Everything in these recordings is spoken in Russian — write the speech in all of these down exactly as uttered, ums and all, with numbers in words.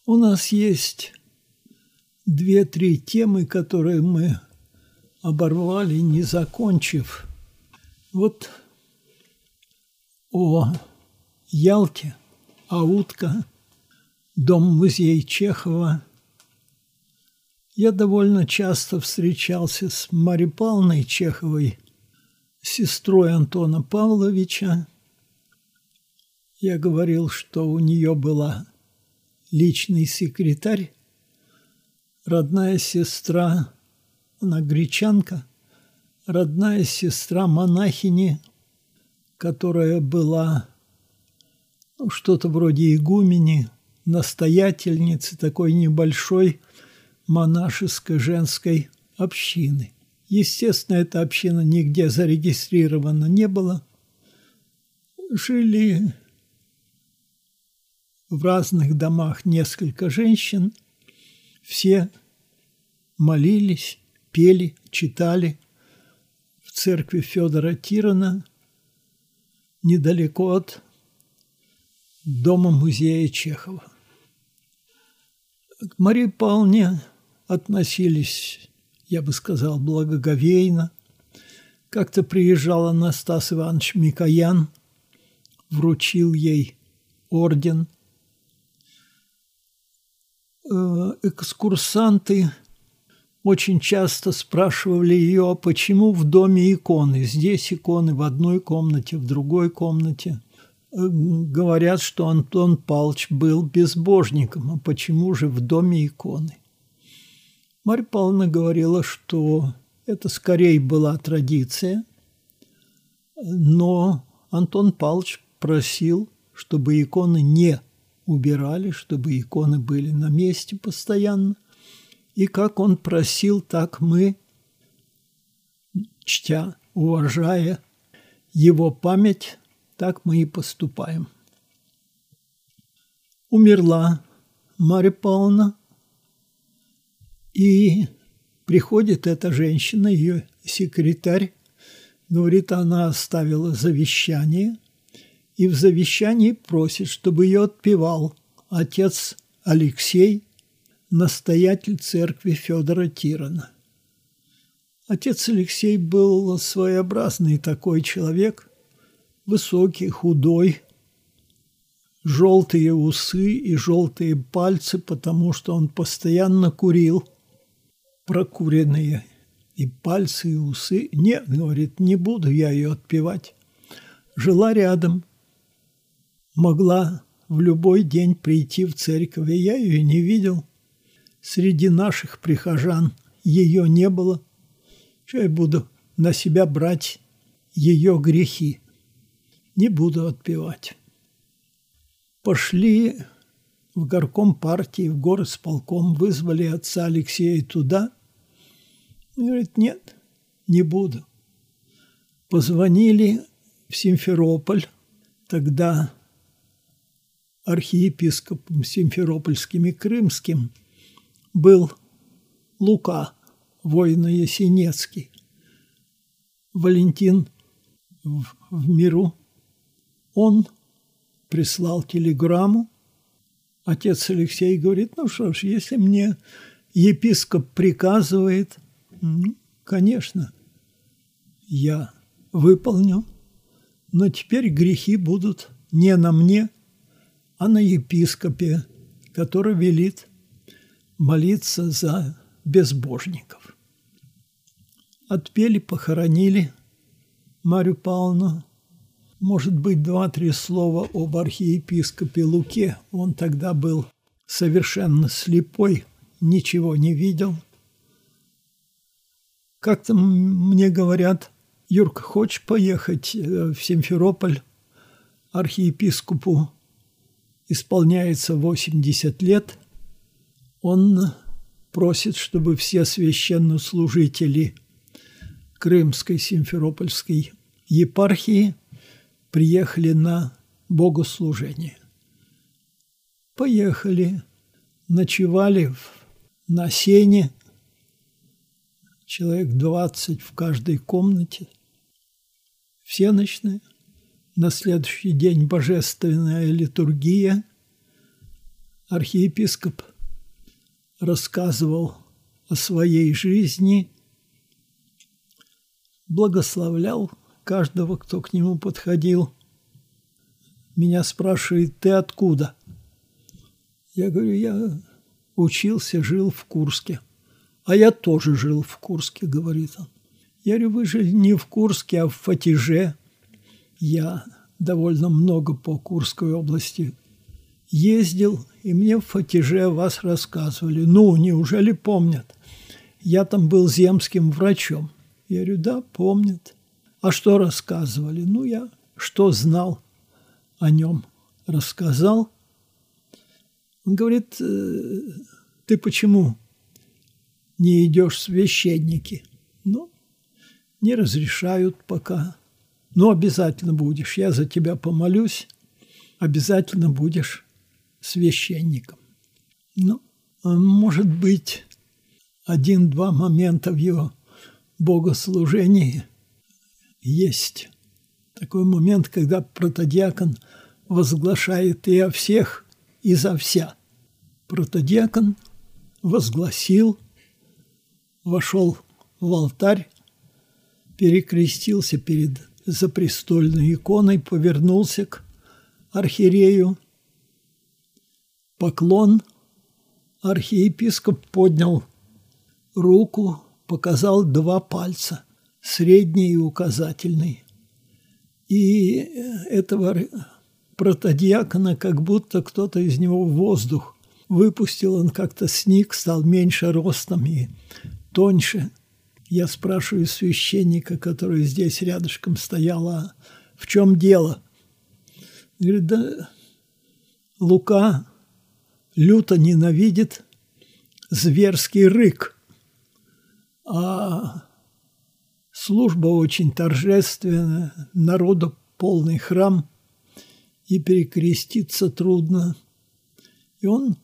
У нас есть две-три темы, которые мы оборвали, не закончив. Вот о Ялте, Аутка, дом-музей Чехова. Я довольно часто встречался с Марьей Павловной Чеховой, сестрой Антона Павловича. Я говорил, что у нее была личный секретарь, родная сестра, она гречанка, родная сестра монахини, которая была ну, что-то вроде игумени, настоятельницы такой небольшой монашеской женской общины. Естественно, эта община нигде зарегистрирована не была. Жили в разных домах несколько женщин. Все молились, пели, читали в церкви Федора Тирона, недалеко от дома-музея Чехова. К Марии Павловне относились, я бы сказал, благоговейно. Как-то приезжал Анастас Иванович Микоян, вручил ей орден. Экскурсанты очень часто спрашивали ее, почему в доме иконы. Здесь иконы в одной комнате, в другой комнате. Говорят, что Антон Павлович был безбожником, а почему же в доме иконы? Марья Павловна говорила, что это скорее была традиция, но Антон Павлович просил, чтобы иконы не убирали, чтобы иконы были на месте постоянно. И как он просил, так мы, чтя, уважая его память, так мы и поступаем. Умерла Марья Павловна, и приходит эта женщина, ее секретарь, говорит, она оставила завещание, и в завещании просит, чтобы ее отпевал отец Алексей, настоятель церкви Федора Тирона. Отец Алексей был своеобразный такой человек, высокий, худой, желтые усы и желтые пальцы, потому что он постоянно курил. Прокуренные и пальцы, и усы. Нет, говорит, не буду я ее отпевать. Жила рядом, могла в любой день прийти в церковь, и я ее не видел. Среди наших прихожан ее не было. Что я буду на себя брать ее грехи? Не буду отпевать. Пошли в горком партии, в горисполком, вызвали отца Алексея туда. Он говорит, нет, не буду. Позвонили в Симферополь. Тогда архиепископом Симферопольским и Крымским был Лука, Воино-Ясенецкий. Валентин в, в миру. Он прислал телеграмму. Отец Алексей говорит, ну что ж, если мне епископ приказывает, ну, конечно, я выполню, но теперь грехи будут не на мне, а на епископе, который велит молиться за безбожников. Отпели, похоронили Марью Павловну. Может быть, два-три слова об архиепископе Луке. Он тогда был совершенно слепой, ничего не видел. Как-то мне говорят, Юрка, хочешь поехать в Симферополь? Архиепископу исполняется восемьдесят лет. Он просит, чтобы все священнослужители Крымской Симферопольской епархии приехали на богослужение. Поехали, ночевали в, на сене, человек двадцать в каждой комнате, всеночная. На следующий день божественная литургия, архиепископ рассказывал о своей жизни, благословлял каждого, кто к нему подходил. Меня спрашивает: ты откуда? Я говорю: я учился, жил в Курске. А я тоже жил в Курске, говорит он. Я говорю: вы же не в Курске, а в Фатиже. Я довольно много по Курской области ездил, и мне в Фатиже о вас рассказывали. Ну, неужели помнят? Я там был земским врачом. Я говорю: да, помнят. А что рассказывали? Ну, я что знал о нем, рассказал. Он говорит: ты почему не идешь в священники? Ну, не разрешают пока. Но обязательно будешь. Я за тебя помолюсь. Обязательно будешь священником. Ну, может быть, один-два момента в его богослужении есть. Такой момент, когда протодиакон возглашает и о всех, и за вся. Протодиакон возгласил, вошел в алтарь, перекрестился перед запрестольной иконой, повернулся к архиерею. Поклон. Архиепископ поднял руку, показал два пальца, средний и указательный. И этого протодиакона как будто кто-то из него в воздух выпустил. Он как-то сник, стал меньше ростом и тоньше. Я спрашиваю священника, который здесь рядышком стоял: а в чем дело? Говорит: да Лука люто ненавидит зверский рык, а служба очень торжественная, народу полный храм, и перекреститься трудно. И он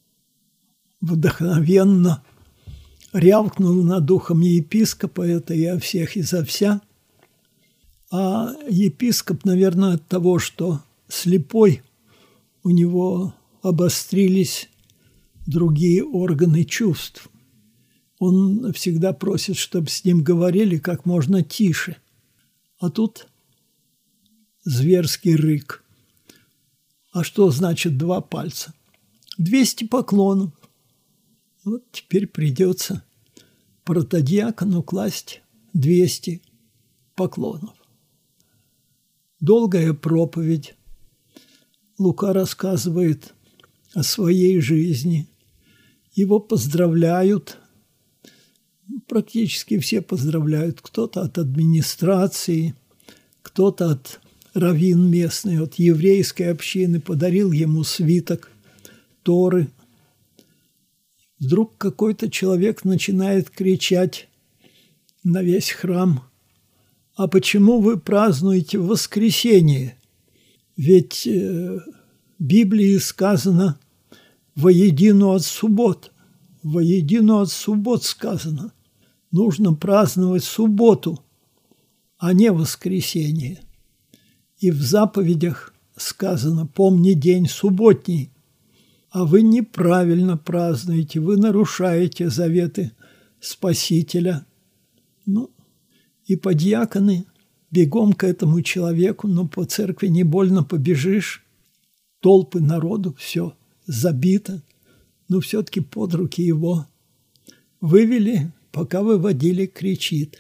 вдохновенно рявкнул над духом епископа: это и о всех, и за вся. А епископ, наверное, от того, что слепой, у него обострились другие органы чувств. Он всегда просит, чтобы с ним говорили как можно тише. А тут зверский рык. А что значит два пальца? двести поклонов. Вот теперь придется протодиакону класть двести поклонов. Долгая проповедь. Лука рассказывает о своей жизни. Его поздравляют. Практически все поздравляют. Кто-то от администрации, кто-то от раввин местный, от еврейской общины подарил ему свиток Торы. Вдруг какой-то человек начинает кричать на весь храм: а почему вы празднуете воскресенье? Ведь в Библии сказано: воедино от суббот. Воедино от суббот сказано. Нужно праздновать субботу, а не воскресенье. И в заповедях сказано: помни день субботний. А вы неправильно празднуете, вы нарушаете заветы Спасителя. Ну, и подьяконы бегом к этому человеку, но по церкви не больно побежишь. Толпы народу, все забито. Но все-таки под руки его вывели, пока выводили, кричит.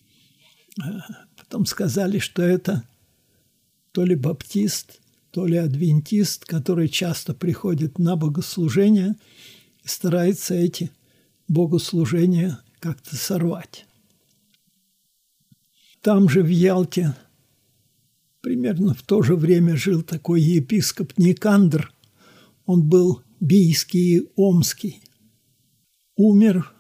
Потом сказали, что это то ли баптист, то ли адвентист, который часто приходит на богослужения и старается эти богослужения как-то сорвать. Там же в Ялте примерно в то же время жил такой епископ Никандр. Он был бийский и омский. Умер,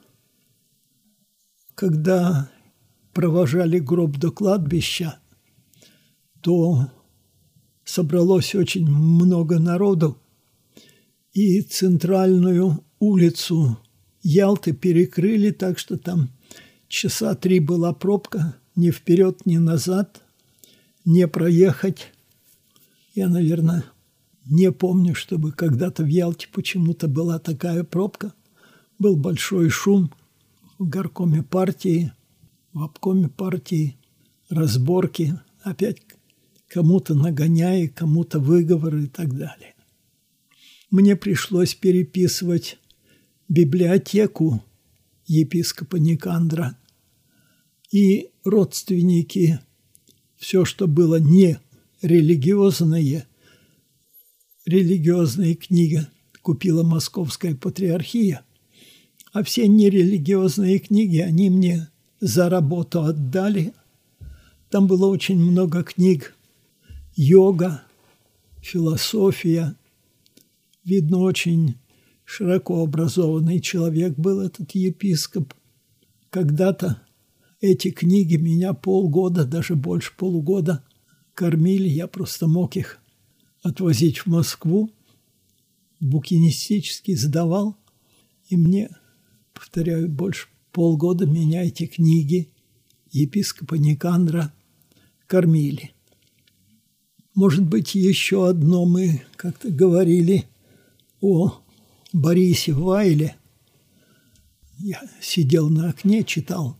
когда провожали гроб до кладбища, то собралось очень много народу, и центральную улицу Ялты перекрыли, так что там часа три была пробка, ни вперед, ни назад, не проехать. Я, наверное, Не помню, чтобы когда-то в Ялте почему-то была такая пробка. Был большой шум в горкоме партии, в обкоме партии, разборки, опять кому-то нагоняя, кому-то выговоры и так далее. Мне пришлось переписывать библиотеку епископа Никандра, и родственники, все, что было не религиозное, религиозные книги купила Московская патриархия, а все нерелигиозные книги они мне за работу отдали. Там было очень много книг. Йога, философия. Видно, очень широко образованный человек был этот епископ. Когда-то эти книги меня полгода, даже больше полугода кормили. Я просто мог их отвозить в Москву, букинистически сдавал. И мне, повторяю, больше полгода меня эти книги епископа Никандра кормили. Может быть, еще одно мы как-то говорили о Борисе Вайле. Я сидел на окне, читал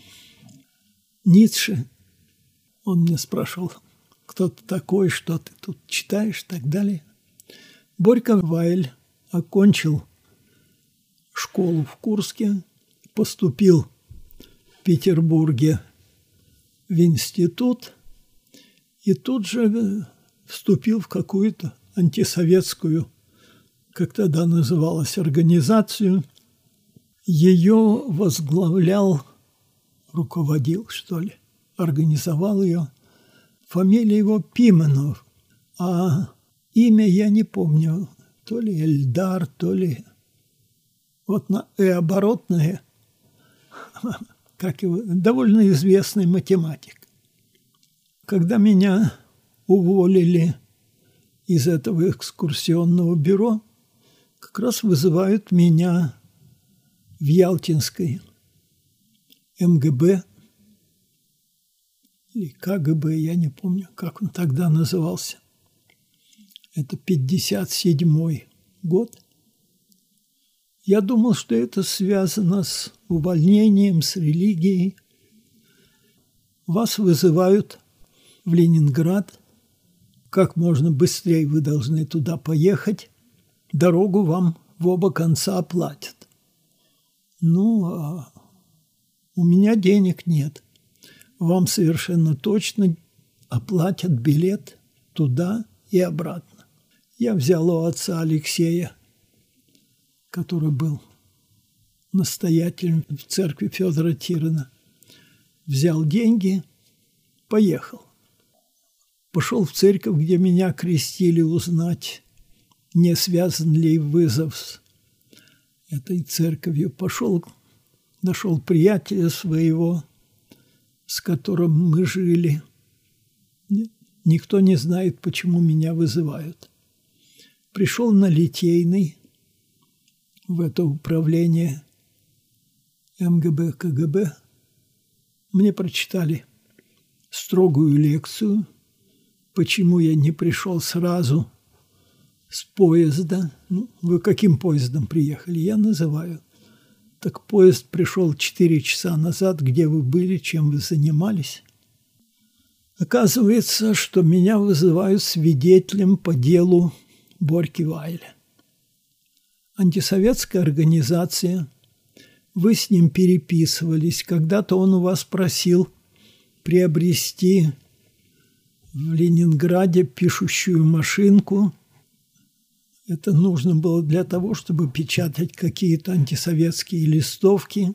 Ницше. Он мне спрашивал, кто ты такой, что ты тут читаешь и так далее. Борька Вайль окончил школу в Курске, поступил в Петербурге в институт и тут же вступил в какую-то антисоветскую, как тогда называлась, организацию. Ее возглавлял, руководил, что ли, организовал ее. Фамилия его Пименов, а имя я не помню, то ли Эльдар, то ли вот на «э» оборотное, как его, довольно известный математик. Когда меня уволили из этого экскурсионного бюро, как раз вызывают меня в Ялтинской эм гэ бэ или ка гэ бэ, я не помню, как он тогда назывался. Это пятьдесят седьмой год. Я думал, что это связано с увольнением, с религией. Вас вызывают в Ленинград. Как можно быстрее вы должны туда поехать. Дорогу вам в оба конца оплатят. Ну, а у меня денег нет. Вам совершенно точно оплатят билет туда и обратно. Я взял у отца Алексея, который был настоятелем в церкви Федора Тирина, взял деньги, поехал. Пошел в церковь, где меня крестили, узнать, не связан ли вызов с этой церковью. Пошел, нашел приятеля своего, с которым мы жили. Никто не знает, почему меня вызывают. Пришел на Литейный, в это управление эм гэ бэ ка гэ бэ. Мне прочитали строгую лекцию, почему я не пришел сразу с поезда. Ну, вы каким поездом приехали? Я называю. Так поезд пришел четыре часа назад. Где вы были, чем вы занимались? Оказывается, что меня вызывают свидетелем по делу Борьки Вайля. Антисоветская организация. Вы с ним переписывались. Когда-то он у вас просил приобрести в Ленинграде пишущую машинку. Это нужно было для того, чтобы печатать какие-то антисоветские листовки.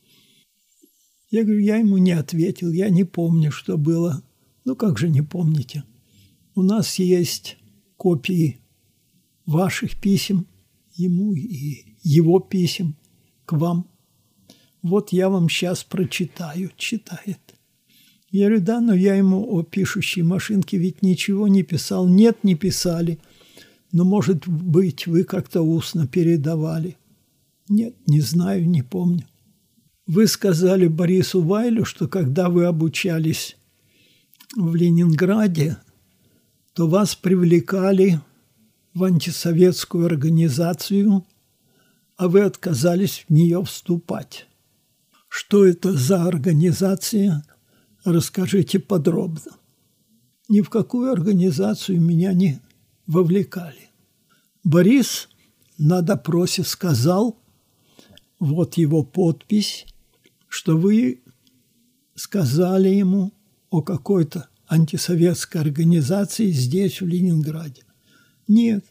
Я говорю, я ему не ответил, я не помню, что было. Ну, как же не помните? У нас есть копии ваших писем ему и его писем к вам. Вот я вам сейчас прочитаю. Читает. Я говорю, да, но я ему о пишущей машинке ведь ничего не писал. Нет, не писали. Но, может быть, вы как-то устно передавали. Нет, не знаю, не помню. Вы сказали Борису Вайлю, что когда вы обучались в Ленинграде, то вас привлекали в антисоветскую организацию, а вы отказались в нее вступать. Что это за организация? Расскажите подробно. Ни в какую организацию меня не вовлекали. Борис на допросе сказал, вот его подпись, что вы сказали ему о какой-то антисоветской организации здесь, в Ленинграде. Нет.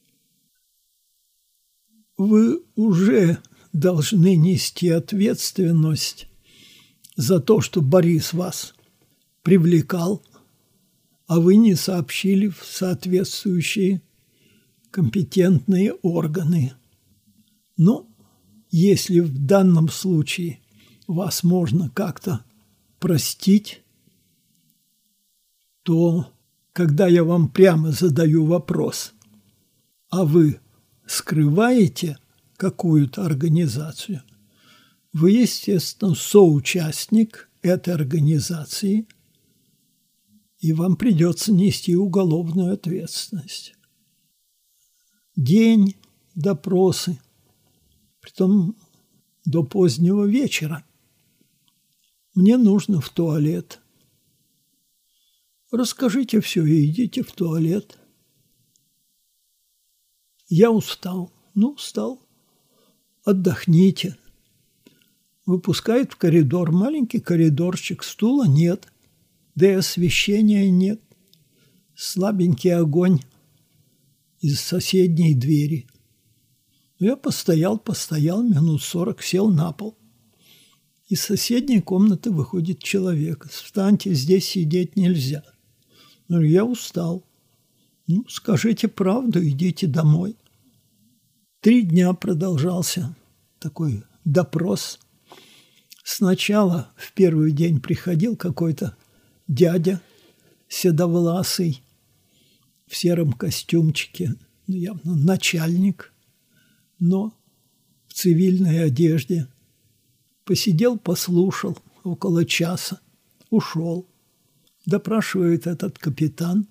Вы уже должны нести ответственность за то, что Борис вас привлекал, а вы не сообщили в соответствующие компетентные органы. Но если в данном случае вас можно как-то простить, то когда я вам прямо задаю вопрос, а вы скрываете какую-то организацию, вы, естественно, соучастник этой организации, и вам придется нести уголовную ответственность. День, допросы, притом до позднего вечера. Мне нужно в туалет. Расскажите все и идите в туалет. Я устал. Ну, устал. Отдохните. Выпускает в коридор. Маленький коридорчик. Стула нет. Да и освещения нет. Слабенький огонь из соседней двери. Я постоял, постоял, минут сорок, сел на пол. Из соседней комнаты выходит человек. Встаньте, здесь сидеть нельзя. Ну, я устал. Ну, скажите правду, идите домой. Три дня продолжался такой допрос. Сначала в первый день приходил какой-то дядя седовласый в сером костюмчике, ну, явно начальник, но в цивильной одежде. Посидел, послушал около часа, ушел. Допрашивает этот капитан.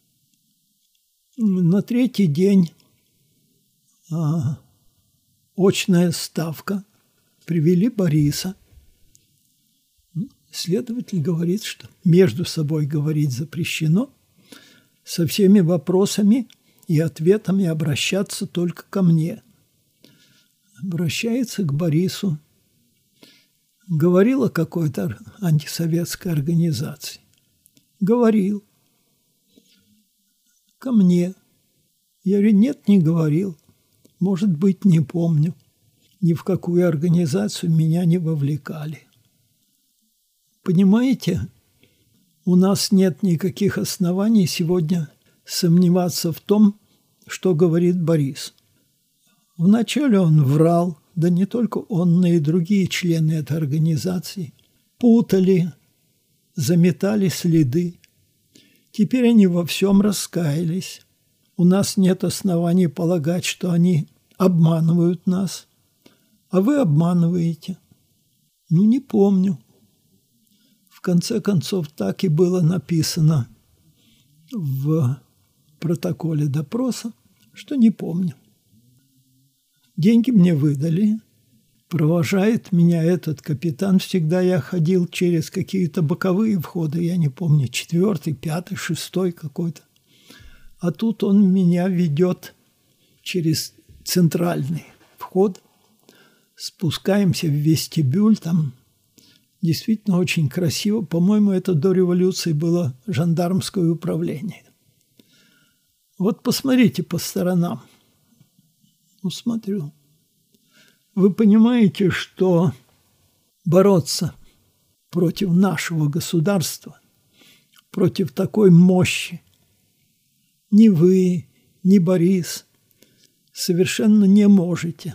На третий день а, очная ставка. Привели Бориса. Следователь говорит, что между собой говорить запрещено, со всеми вопросами и ответами обращаться только ко мне. Обращается к Борису. Говорил о какой-то антисоветской организации. Говорил. Ко мне. Я говорю, нет, не говорил. Может быть, не помню. Ни в какую организацию меня не вовлекали. Понимаете, у нас нет никаких оснований сегодня сомневаться в том, что говорит Борис. Вначале он врал, да не только он, но и другие члены этой организации. Путали, заметали следы. Теперь они во всем раскаялись. У нас нет оснований полагать, что они обманывают нас. А вы обманываете. Ну, не помню. В конце концов, так и было написано в протоколе допроса, что не помню. Деньги мне выдали. Провожает меня этот капитан. Всегда я ходил через какие-то боковые входы, я не помню, четвертый, пятый, шестой какой-то. А тут он меня ведет через центральный вход. Спускаемся в вестибюль, там действительно очень красиво. По-моему, это до революции было жандармское управление. Вот посмотрите по сторонам. Ну, смотрю. Вы понимаете, что бороться против нашего государства, против такой мощи, ни вы, ни Борис совершенно не можете.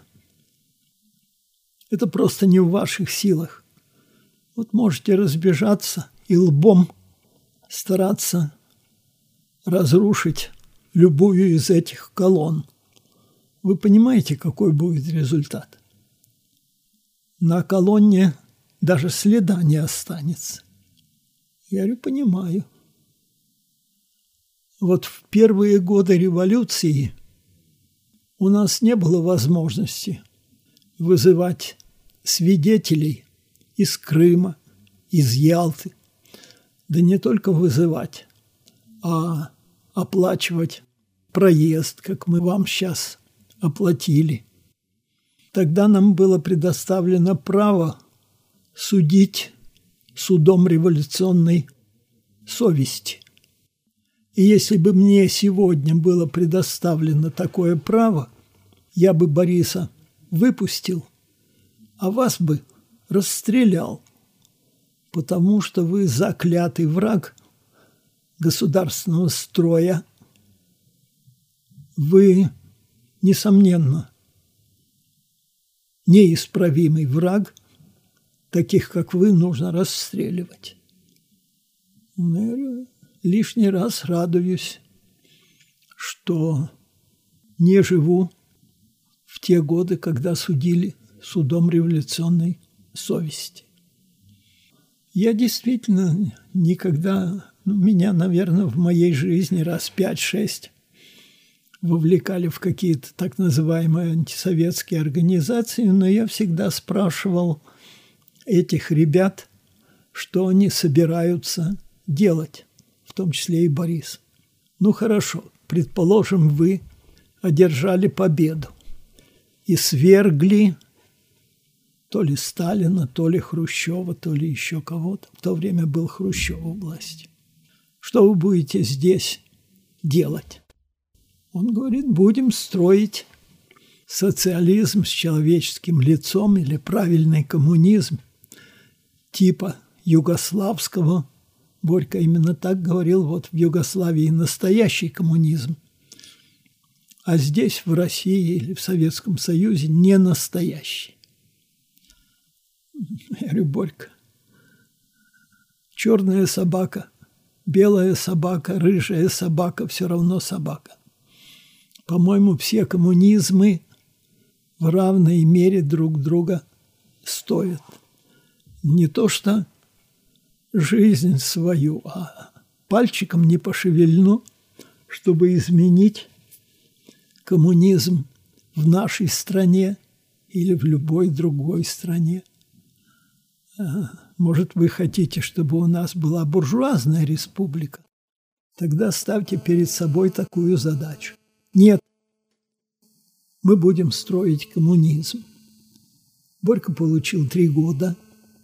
Это просто не в ваших силах. Вот можете разбежаться и лбом стараться разрушить любую из этих колонн. Вы понимаете, какой будет результат? На колонне даже следа не останется. Я говорю, понимаю. Вот в первые годы революции у нас не было возможности вызывать свидетелей из Крыма, из Ялты. Да не только вызывать, а оплачивать проезд, как мы вам сейчас оплатили. Тогда нам было предоставлено право судить судом революционной совести. И если бы мне сегодня было предоставлено такое право, я бы Бориса выпустил, а вас бы расстрелял, потому что вы заклятый враг государственного строя. Вы, несомненно, неисправимый враг, таких, как вы, нужно расстреливать. Ну, лишний раз радуюсь, что не живу в те годы, когда судили судом революционной совести. Я действительно никогда, ну, меня, наверное, в моей жизни раз пять-шесть вовлекали в какие-то так называемые антисоветские организации, но я всегда спрашивал этих ребят, что они собираются делать, в том числе и Борис. Ну хорошо, предположим, вы одержали победу и свергли то ли Сталина, то ли Хрущева, то ли еще кого-то. В то время был Хрущев у власти. Что вы будете здесь делать? Он говорит, будем строить социализм с человеческим лицом или правильный коммунизм типа югославского. Борька именно так говорил, вот в Югославии настоящий коммунизм, а здесь, в России или в Советском Союзе, не настоящий. Я говорю, Борька, черная собака, белая собака, рыжая собака, все равно собака. По-моему, все коммунизмы в равной мере друг друга стоят. Не то что жизнь свою, а пальчиком не пошевельну, чтобы изменить коммунизм в нашей стране или в любой другой стране. Может, вы хотите, чтобы у нас была буржуазная республика? Тогда ставьте перед собой такую задачу. Нет, мы будем строить коммунизм. Борька получил три года.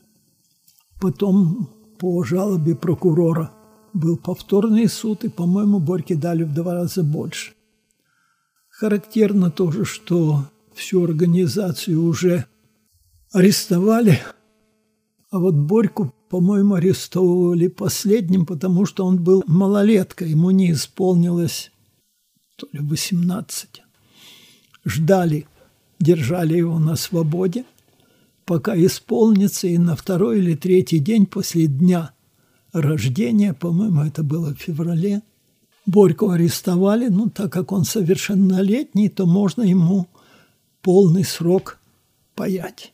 Потом по жалобе прокурора был повторный суд, и, по-моему, Борьке дали в два раза больше. Характерно тоже, что всю организацию уже арестовали, а вот Борьку, по-моему, арестовывали последним, потому что он был малолетка, ему не исполнилось то ли восемнадцать. Ждали, держали его на свободе, пока исполнится, и на второй или третий день после дня рождения, по-моему, это было в феврале, Борьку арестовали, ну, так как он совершеннолетний, то можно ему полный срок паять.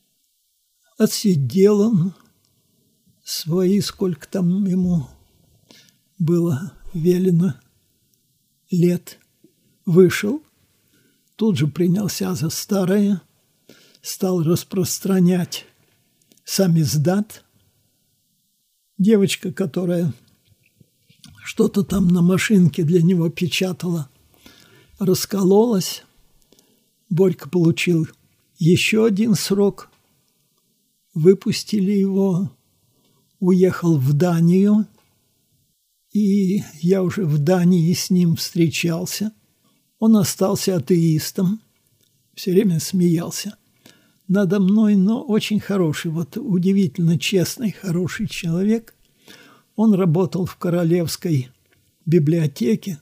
Отсидел он свои, сколько там ему было велено лет, вышел, тут же принялся за старое, стал распространять самиздат. Девочка, которая что-то там на машинке для него печатала, раскололась. Борька получил еще один срок. Выпустили его, уехал в Данию. И я уже в Дании с ним встречался. Он остался атеистом, все время смеялся надо мной, но очень хороший, вот удивительно честный, хороший человек. Он работал в Королевской библиотеке.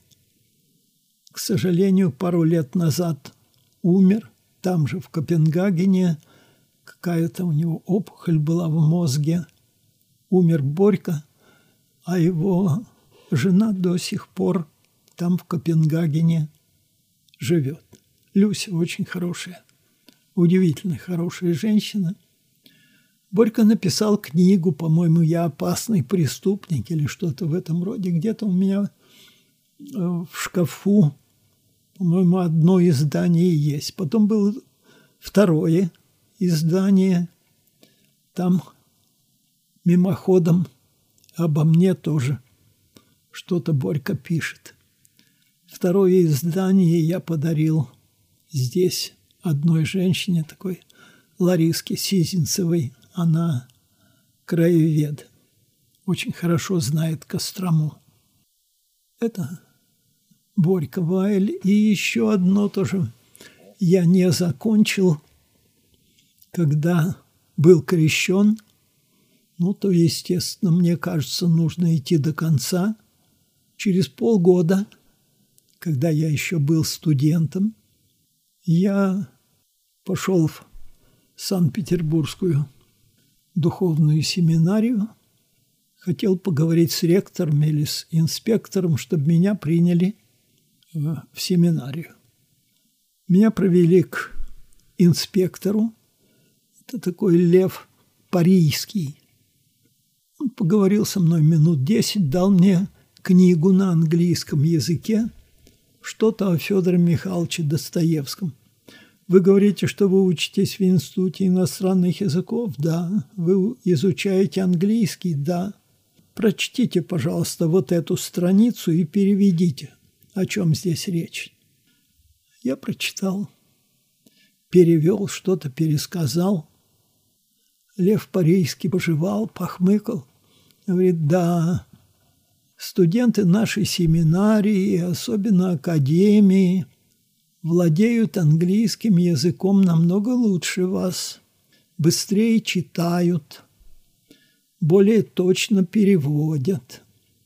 К сожалению, пару лет назад умер. Там же, в Копенгагене, какая-то у него опухоль была в мозге. Умер Борька, а его жена до сих пор там, в Копенгагене, живет. Люся очень хорошая, удивительно хорошая женщина. Борька написал книгу, по-моему, «Я опасный преступник» или что-то в этом роде. Где-то у меня в шкафу, по-моему, одно издание есть. Потом было второе издание. Там мимоходом обо мне тоже что-то Борька пишет. Второе издание я подарил здесь одной женщине, такой Лариске Сизинцевой. Она краевед, очень хорошо знает Кострому. Это Борька Вайль. И еще одно тоже я не закончил, когда был крещен. Ну, то, естественно, мне кажется, нужно идти до конца. Через полгода, когда я еще был студентом, я пошел в Санкт-Петербургскую духовную семинарию, хотел поговорить с ректором или с инспектором, чтобы меня приняли в семинарию. Меня провели к инспектору. Это такой Лев Парийский. Он поговорил со мной минут десять, дал мне книгу на английском языке, что-то о Федоре Михайловиче Достоевском. Вы говорите, что вы учитесь в Институте иностранных языков? Да. Вы изучаете английский? Да. Прочтите, пожалуйста, вот эту страницу и переведите, о чем здесь речь. Я прочитал, перевел, что-то пересказал. Лев Парийский пожевал, похмыкал. Говорит, да, студенты нашей семинарии, особенно академии, владеют английским языком намного лучше вас, быстрее читают, более точно переводят.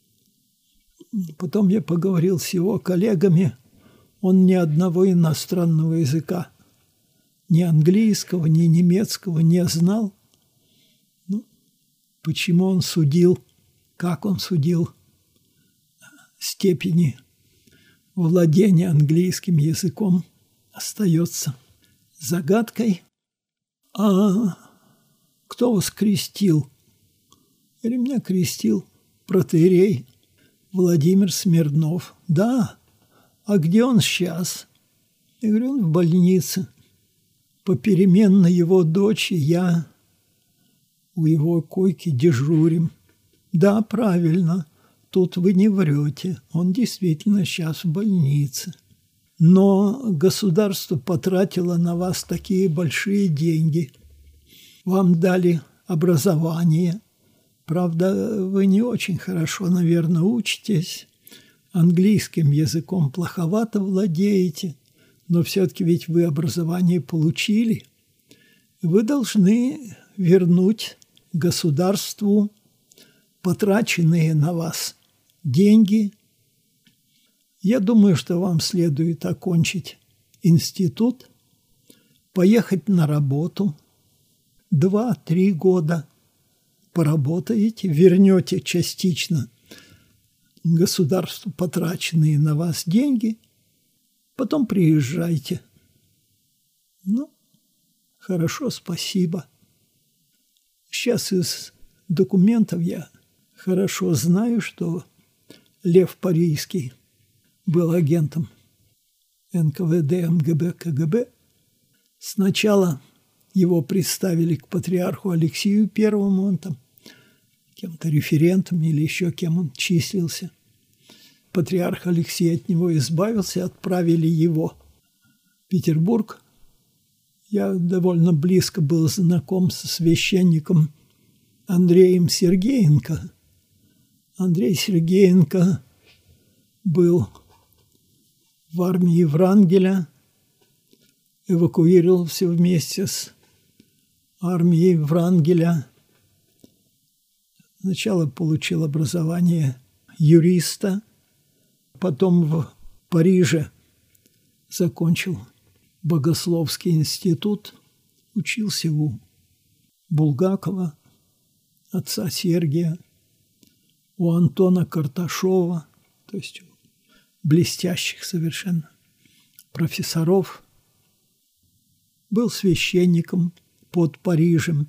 Потом я поговорил с его коллегами, он ни одного иностранного языка, ни английского, ни немецкого не знал. Ну, почему он судил, как он судил степени владения английским языком, остается загадкой. А кто вас крестил? Или меня крестил протоиерей Владимир Смирнов. Да, а где он сейчас? Я говорю, он в больнице. Попеременно его дочь и я у его койки дежурим. Да, правильно, тут вы не врете. Он действительно сейчас в больнице. Но государство потратило на вас такие большие деньги. Вам дали образование. Правда, вы не очень хорошо, наверное, учитесь. Английским языком плоховато владеете. Но все-таки ведь вы образование получили. Вы должны вернуть государству потраченные на вас деньги. Я думаю, что вам следует окончить институт, поехать на работу, два-три года поработаете, вернете частично государству потраченные на вас деньги, потом приезжайте. Ну, хорошо, спасибо. Сейчас из документов я хорошо знаю, что Лев Парийский был агентом эн ка вэ дэ, эм гэ бэ, ка гэ бэ. Сначала его представили к патриарху Алексию Первому, он там кем-то референтом или еще кем он числился. Патриарх Алексей от него избавился, отправили его в Петербург. Я довольно близко был знаком со священником Андреем Сергеенко. Андрей Сергеенко был в армии Врангеля, эвакуировался вместе с армией Врангеля. Сначала получил образование юриста, потом в Париже закончил Богословский институт, учился у Булгакова, отца Сергия, у Антона Карташова, то есть у блестящих совершенно профессоров. Был священником под Парижем,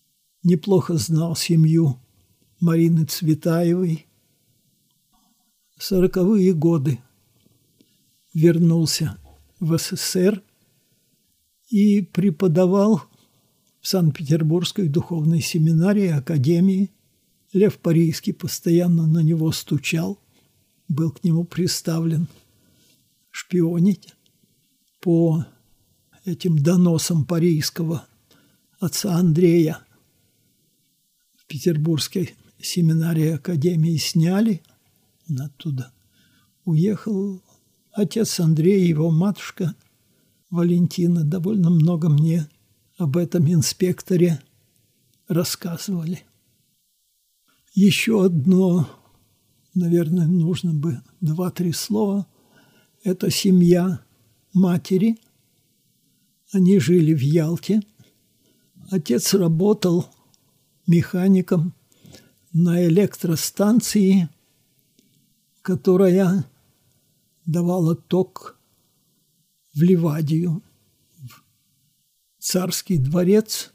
неплохо знал семью Марины Цветаевой, сороковые годы вернулся в СССР и преподавал в Санкт-Петербургской духовной семинарии, академии. Лев Парийский постоянно на него стучал, был к нему приставлен шпионить по этим доносам Парийского отца Андрея. В Петербургской семинарии академии сняли, он оттуда уехал. Отец Андрей и его матушка Валентина довольно много мне об этом инспекторе рассказывали. Еще одно, наверное, нужно бы два-три слова. Это семья матери. Они жили в Ялте. Отец работал механиком на электростанции, которая давала ток в Ливадию, в царский дворец.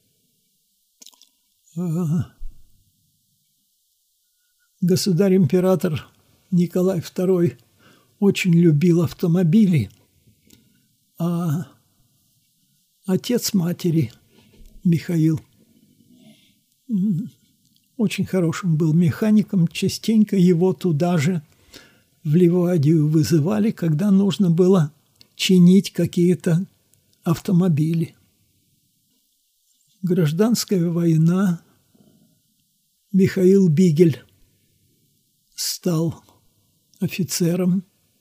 Государь-император Николай второй очень любил автомобили, а отец матери Михаил очень хорошим был механиком, частенько его туда же в Ливадию вызывали, когда нужно было чинить какие-то автомобили. Гражданская война. Михаил Бигель стал офицером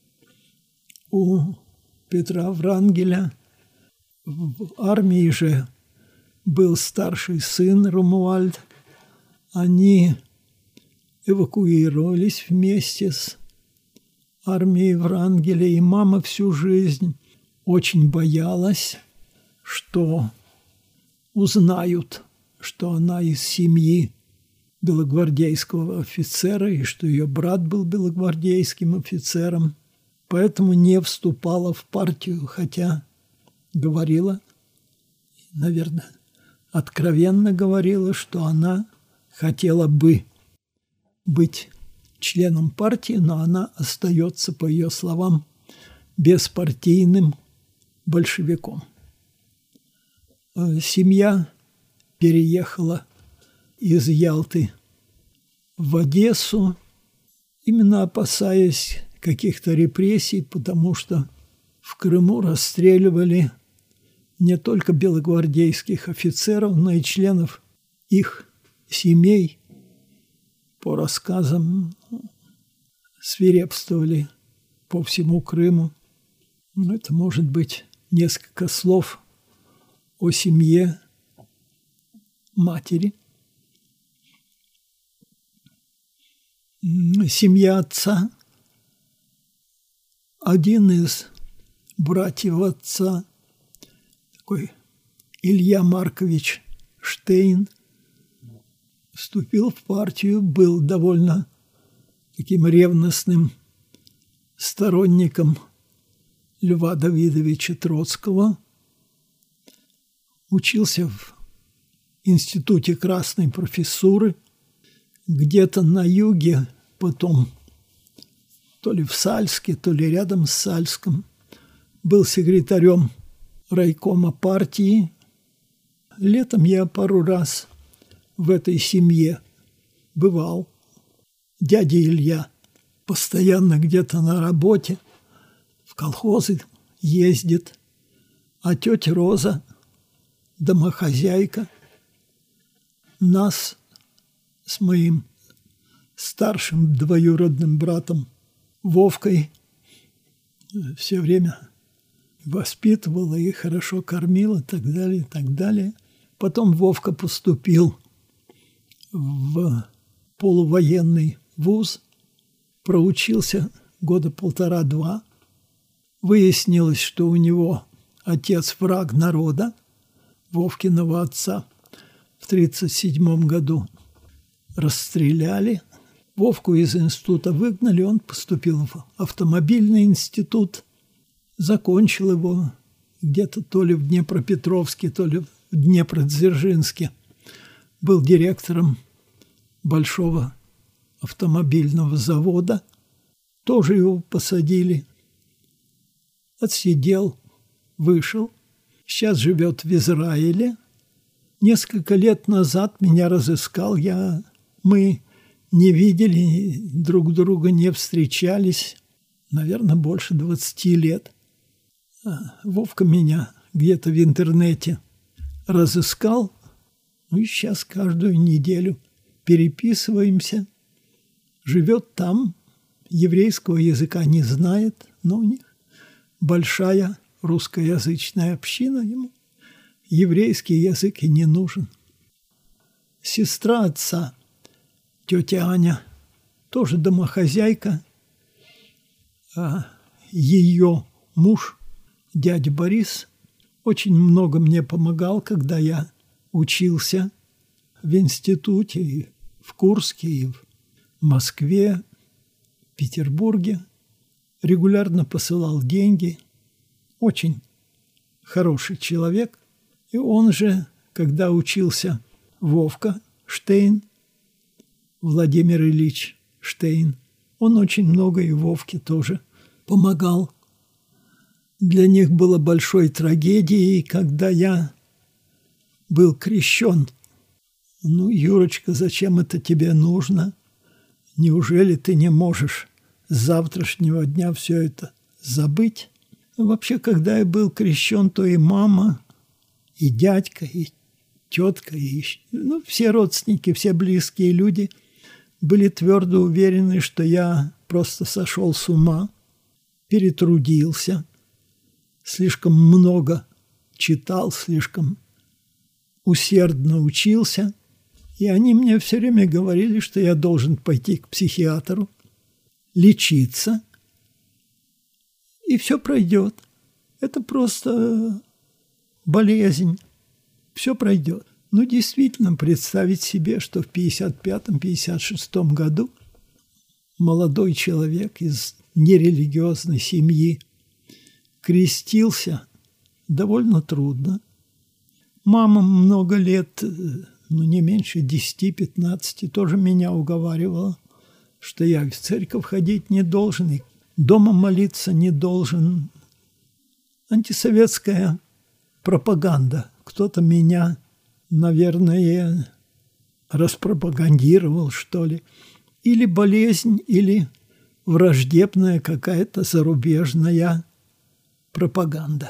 у Петра Врангеля. В армии же был старший сын Ромуальд. Они эвакуировались вместе с армией Врангеля, и мама всю жизнь очень боялась, что узнают, что она из семьи белогвардейского офицера и что ее брат был белогвардейским офицером, поэтому не вступала в партию, хотя говорила, наверное, откровенно говорила, что она хотела бы быть членом партии, но она остается, по ее словам, беспартийным большевиком. Семья переехала из Ялты в Одессу, именно опасаясь каких-то репрессий, потому что в Крыму расстреливали не только белогвардейских офицеров, но и членов их семей. По рассказам свирепствовали по всему Крыму. Ну, это может быть несколько слов о семье матери. Семья отца. Один из братьев отца, такой Илья Маркович Штейн, вступил в партию, был довольно таким ревностным сторонником Льва Давидовича Троцкого, учился в Институте Красной профессуры, где-то на юге, потом то ли в Сальске, то ли рядом с Сальском, был секретарем райкома партии. Летом я пару раз в этой семье бывал. Дядя Илья постоянно где-то на работе, в колхозы ездит, а тетя Роза, домохозяйка, нас с моим старшим двоюродным братом Вовкой все время воспитывала и хорошо кормила, и так далее, и так далее. Потом Вовка поступил в полувоенный вуз, проучился года полтора-два. Выяснилось, что у него отец враг народа, Вовкиного отца в тридцать седьмом году расстреляли. Вовку из института выгнали, он поступил в автомобильный институт, закончил его где-то то ли в Днепропетровске, то ли в Днепродзержинске. Был директором большого автомобильного завода. Тоже его посадили. Отсидел, вышел. Сейчас живет в Израиле. Несколько лет назад меня разыскал. Я, мы не видели друг друга, не встречались. Наверное, больше двадцати лет. Вовка меня где-то в интернете разыскал. Ну и сейчас каждую неделю переписываемся. Живет там, еврейского языка не знает, но у них большая русскоязычная община, ему еврейский язык и не нужен. Сестра отца, тетя Аня, тоже домохозяйка, а ее муж, дядя Борис, очень много мне помогал, когда я учился в институте, и в Курске, и в Москве, в Петербурге. Регулярно посылал деньги. Очень хороший человек. И он же, когда учился Вовка Штейн, Владимир Ильич Штейн, он очень много и Вовке тоже помогал. Для них было большой трагедией, когда я был крещен. Ну, Юрочка, зачем это тебе нужно? Неужели ты не можешь с завтрашнего дня все это забыть? Вообще, когда я был крещен, то и мама, и дядька, и тетка, и ну, все родственники, все близкие люди были твердо уверены, что я просто сошел с ума, перетрудился, слишком много читал, слишком усердно учился. И они мне все время говорили, что я должен пойти к психиатру, лечиться, и все пройдет. Это просто болезнь. Все пройдет. Ну, действительно, представить себе, что в пятьдесят пятом — пятьдесят шестом году молодой человек из нерелигиозной семьи крестился, довольно трудно. Мама много лет, ну, не меньше десяти-пятнадцати, тоже меня уговаривала, что я в церковь ходить не должен и дома молиться не должен. Антисоветская пропаганда. Кто-то меня, наверное, распропагандировал, что ли. Или болезнь, или враждебная какая-то зарубежная пропаганда.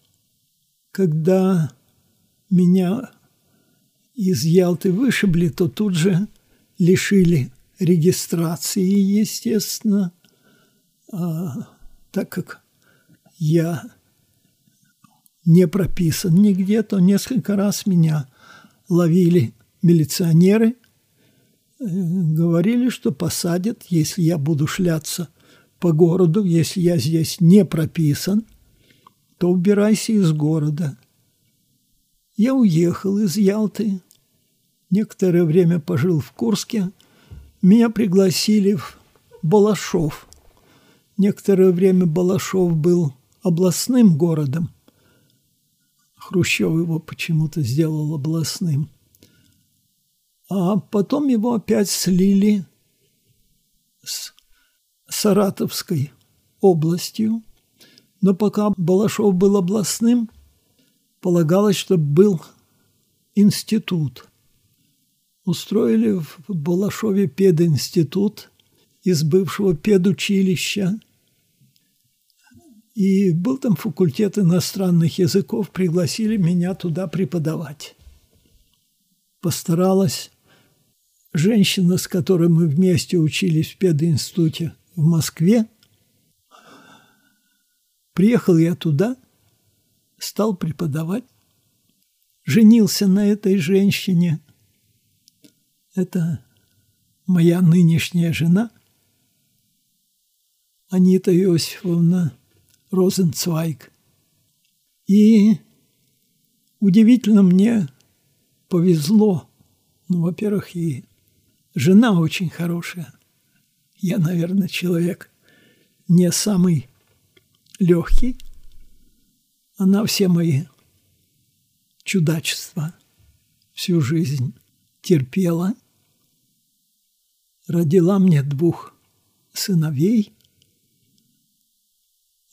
Когда меня из Ялты вышибли, то тут же лишили регистрации, естественно, а, так как я не прописан нигде, то несколько раз меня ловили милиционеры, говорили, что посадят, если я буду шляться по городу, если я здесь не прописан, то убирайся из города. Я уехал из Ялты, некоторое время пожил в Курске, меня пригласили в Балашов. Некоторое время Балашов был областным городом. Хрущев его почему-то сделал областным. А потом его опять слили с Саратовской областью. Но пока Балашов был областным, полагалось, что был институт. Устроили в Балашове пединститут из бывшего педучилища. И был там факультет иностранных языков, пригласили меня туда преподавать. Постаралась женщина, с которой мы вместе учились в пединституте в Москве. Приехал я туда, стал преподавать, женился на этой женщине. Это моя нынешняя жена, Анита Иосифовна Розенцвайг. И удивительно мне повезло. Ну, во-первых, и жена очень хорошая. Я, наверное, человек не самый легкий. Она все мои чудачества всю жизнь терпела. Родила мне двух сыновей,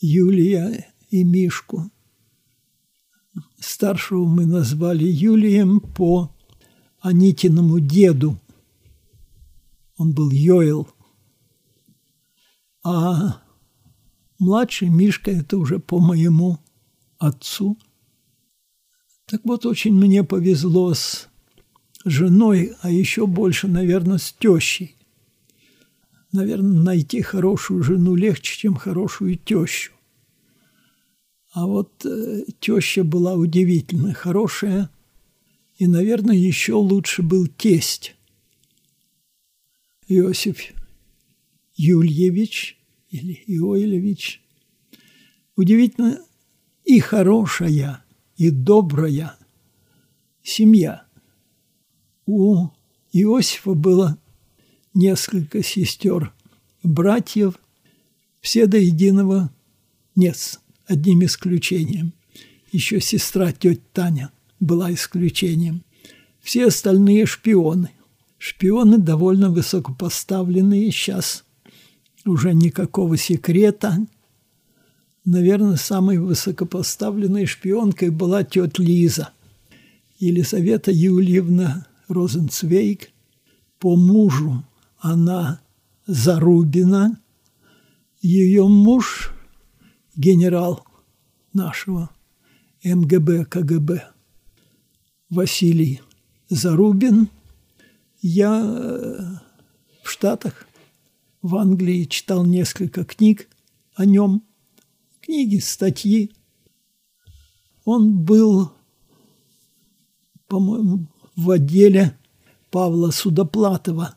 Юлия и Мишку. Старшего мы назвали Юлием по Анитиному деду. Он был Йоэл. А младший Мишка – это уже по моему отцу. Так вот, очень мне повезло с женой, а еще больше, наверное, с тещей. Наверное, найти хорошую жену легче, чем хорошую тещу. А вот э, теща была удивительно хорошая, и, наверное, еще лучше был тесть. Иосиф Юльевич или Иоилевич. Удивительно и хорошая, и добрая семья. У Иосифа было несколько сестер, братьев, все до единого, нет, с одним исключением. Еще сестра тетя Таня была исключением. Все остальные шпионы. Шпионы довольно высокопоставленные сейчас. Уже никакого секрета. Наверное, самой высокопоставленной шпионкой была тетя Лиза. Елизавета Юльевна Розенцвейг. По мужу она Зарубина. Ее муж – генерал нашего эм гэ бэ ка гэ бэ Василий Зарубин. Я в Штатах, в Англии читал несколько книг о нем. Книги, статьи. Он был, по-моему, в отделе Павла Судоплатова.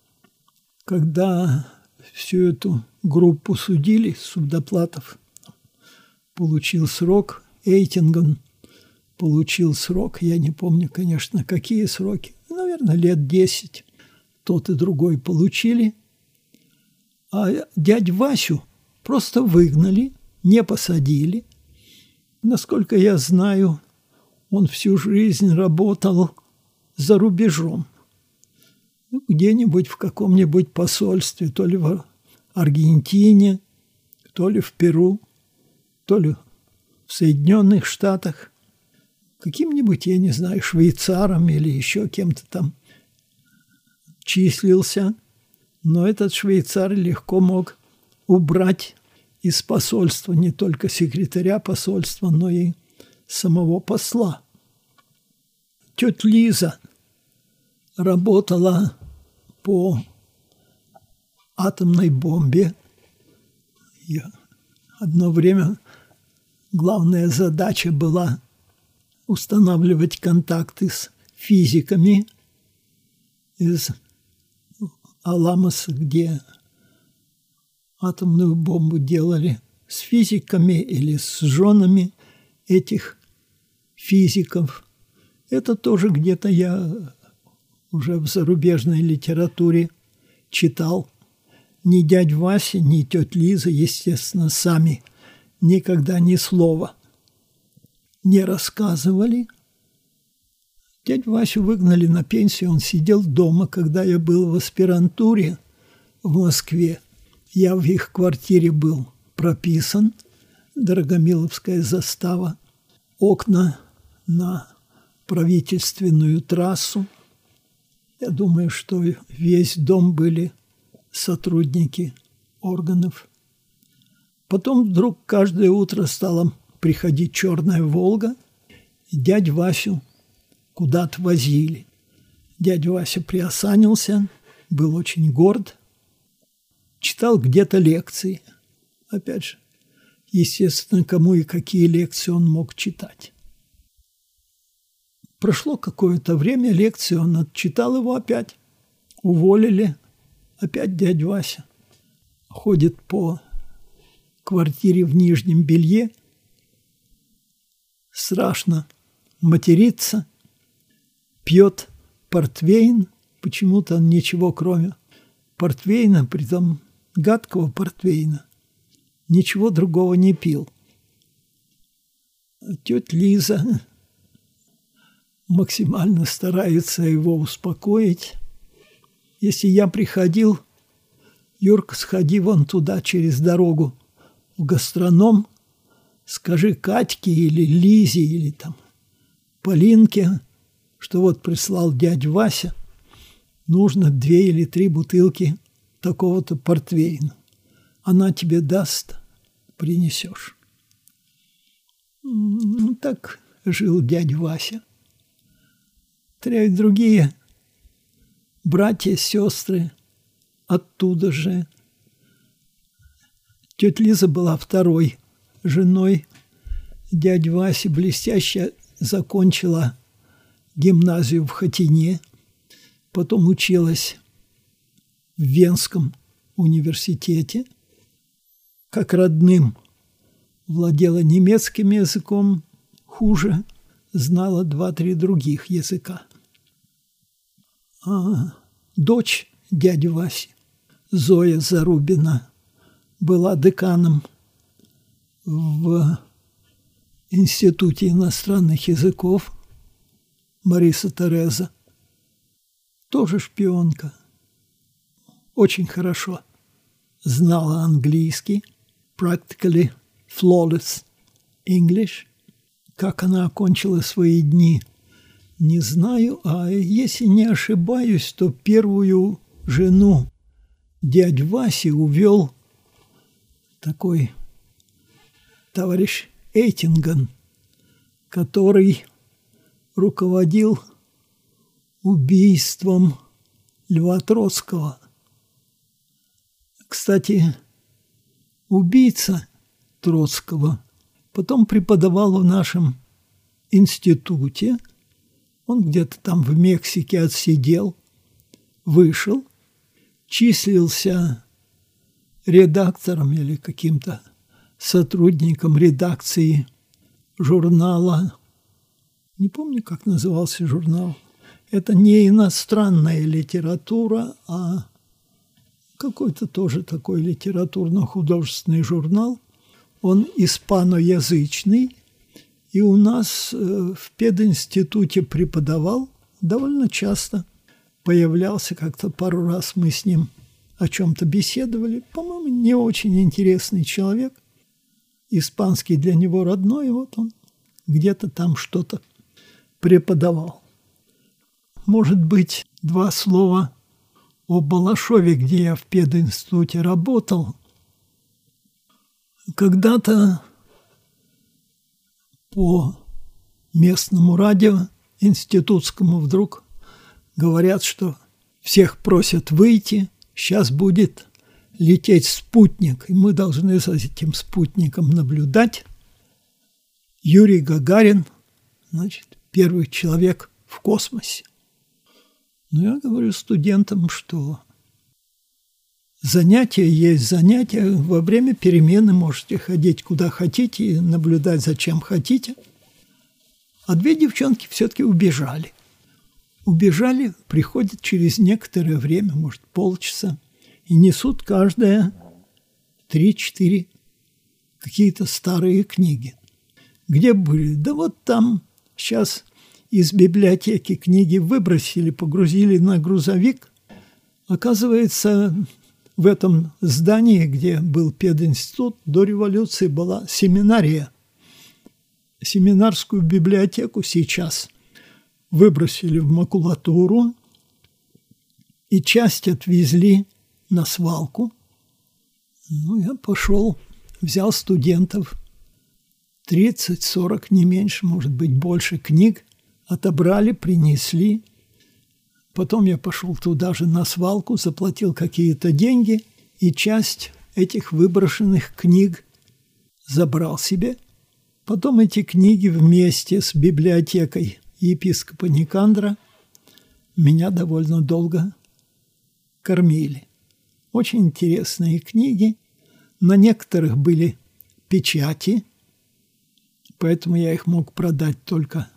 Когда всю эту группу судили, Судоплатов получил срок, Эйтингон получил срок, я не помню, конечно, какие сроки, наверное, лет десять, тот и другой получили. А дядь Васю просто выгнали, не посадили. Насколько я знаю, он всю жизнь работал за рубежом. Где-нибудь в каком-нибудь посольстве, то ли в Аргентине, то ли в Перу, то ли в Соединенных Штатах. Каким-нибудь, я не знаю, швейцаром или еще кем-то там числился. Но этот швейцар легко мог убрать из посольства не только секретаря посольства, но и самого посла. Тетя Лиза работала по атомной бомбе. Я одно время главная задача была устанавливать контакты с физиками из Аламоса, где атомную бомбу делали, с физиками или с женами этих физиков. Это тоже где-то я уже в зарубежной литературе читал. Ни дядь Вася, ни тетя Лиза, естественно, сами никогда ни слова не рассказывали. Дядь Васю выгнали на пенсию, он сидел дома, когда я был в аспирантуре в Москве. Я в их квартире был прописан, Дорогомиловская застава, окна на правительственную трассу. Я думаю, что весь дом были сотрудники органов. Потом вдруг каждое утро стала приходить черная «Волга», и дядь Васю куда-то возили. Дядя Вася приосанился, был очень горд, читал где-то лекции. Опять же, естественно, кому и какие лекции он мог читать. Прошло какое-то время, лекции он отчитал его опять. Уволили. Опять дядя Вася ходит по квартире в нижнем белье. Страшно материться. Пьет портвейн. Почему-то он ничего, кроме портвейна, притом гадкого портвейна, ничего другого не пил. Тетя Лиза максимально старается его успокоить. Если я приходил: «Юрка, сходи вон туда через дорогу, в гастроном, скажи Катьке или Лизе или там Полинке, что вот прислал дядя Вася, нужно две или три бутылки такого-то портвейна. Она тебе даст, принесешь. Ну, так жил дядя Вася. Три другие братья, сестры оттуда же. Тетя Лиза была второй женой дяди Васи, блестяще закончила гимназию в Хотине, потом училась в Венском университете, как родным владела немецким языком, хуже знала два-три других языка. А дочь дяди Васи, Зоя Зарубина, была деканом в Институте иностранных языков, Мариса Тереза, тоже шпионка, очень хорошо знала английский, practically flawless English. Как она окончила свои дни, не знаю, а если не ошибаюсь, то первую жену дядь Васи увел такой товарищ Эйтинген, который руководил убийством Льва Троцкого. Кстати, убийца Троцкого потом преподавал в нашем институте. Он где-то там в Мексике отсидел, вышел, числился редактором или каким-то сотрудником редакции журнала. Не помню, как назывался журнал. Это не иностранная литература, а какой-то тоже такой литературно-художественный журнал. Он испаноязычный, и у нас в пединституте преподавал довольно часто. Появлялся как-то пару раз, мы с ним о чем-то беседовали. По-моему, не очень интересный человек. Испанский для него родной, вот он где-то там что-то преподавал. Может быть, два слова о Балашове, где я в пединституте работал. Когда-то по местному радио институтскому вдруг говорят, что всех просят выйти, сейчас будет лететь спутник, и мы должны за этим спутником наблюдать. Юрий Гагарин, значит, первый человек в космосе. Но я говорю студентам, что занятия есть занятия. Во время перемены можете ходить куда хотите и наблюдать за чем хотите. А две девчонки все-таки убежали. Убежали, приходят через некоторое время, может, полчаса, и несут каждая три-четыре какие-то старые книги. Где были? Да вот там сейчас из библиотеки книги выбросили, погрузили на грузовик. Оказывается, в этом здании, где был пединститут, до революции была семинария. Семинарскую библиотеку сейчас выбросили в макулатуру и часть отвезли на свалку. Ну, я пошел, взял студентов, тридцать-сорок, не меньше, может быть, больше книг, отобрали, принесли. Потом я пошел туда же на свалку, заплатил какие-то деньги и часть этих выброшенных книг забрал себе. Потом эти книги вместе с библиотекой епископа Никандра меня довольно долго кормили. Очень интересные книги. На некоторых были печати, поэтому я их мог продать только